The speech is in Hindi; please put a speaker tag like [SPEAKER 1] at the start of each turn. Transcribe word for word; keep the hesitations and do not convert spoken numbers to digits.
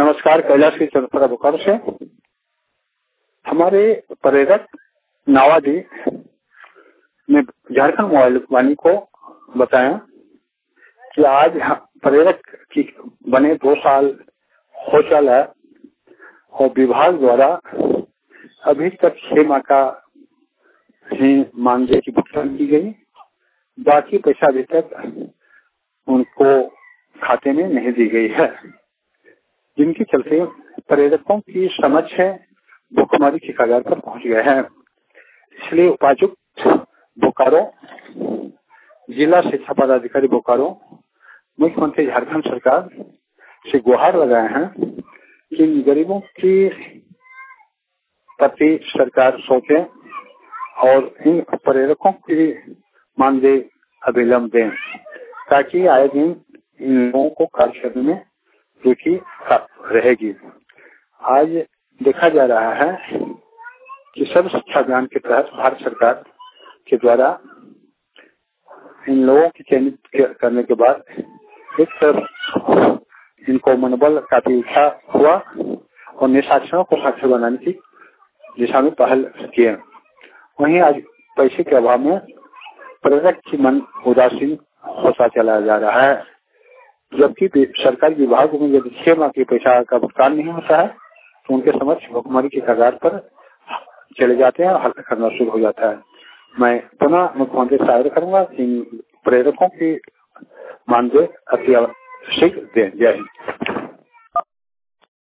[SPEAKER 1] नमस्कार, कैलाश की चंद्रपुरा बोकारो से। हमारे प्रेरक नावादी ने झारखंड मोबाइल वाणी को बताया कि आज प्रेरक की बने दो साल हो चला है और विभाग द्वारा अभी तक छह माह का ही मानदेय की भुगतान की गई, बाकी पैसा अभी तक उनको खाते में नहीं दी गई है, जिनके चलते प्रेरकों की समझ है भुखमरी की कगार पर पहुंच गए हैं। इसलिए उपायुक्त बोकारो, जिला शिक्षा पदाधिकारी बोकारो, मुख्यमंत्री झारखंड सरकार से गुहार लगाए हैं कि गरीबों की प्रति सरकार सोचे और इन प्रेरकों की मानदेय अविलंब दें, ताकि आए दिन इन लोगों को कार्य करने में रुचि रहेगी। आज देखा जा रहा है कि सर्व शिक्षा अभियान के तहत भारत सरकार के द्वारा इन लोगों की चयनित करने के बाद एक तरफ इनको मनोबल काफी ऊंचा हुआ और निशाक्षरों को साक्षर बनाने की दिशा में पहल किए। वहीं आज पैसे के अभाव में प्रेरक की मन उदासीन होता चला जा रहा है, जबकि सरकारी विभाग में यदि छह माह के पैसा का भुगतान नहीं होता है तो उनके समक्ष भुखमरी की कगार पर चले जाते हैं और हल्का करना शुरू हो जाता है। मैं पुनः मुख्यमंत्री से आग्रह करूंगा कि प्रेरकों की मानदेय अति आवश्यक दें। जय हिंद।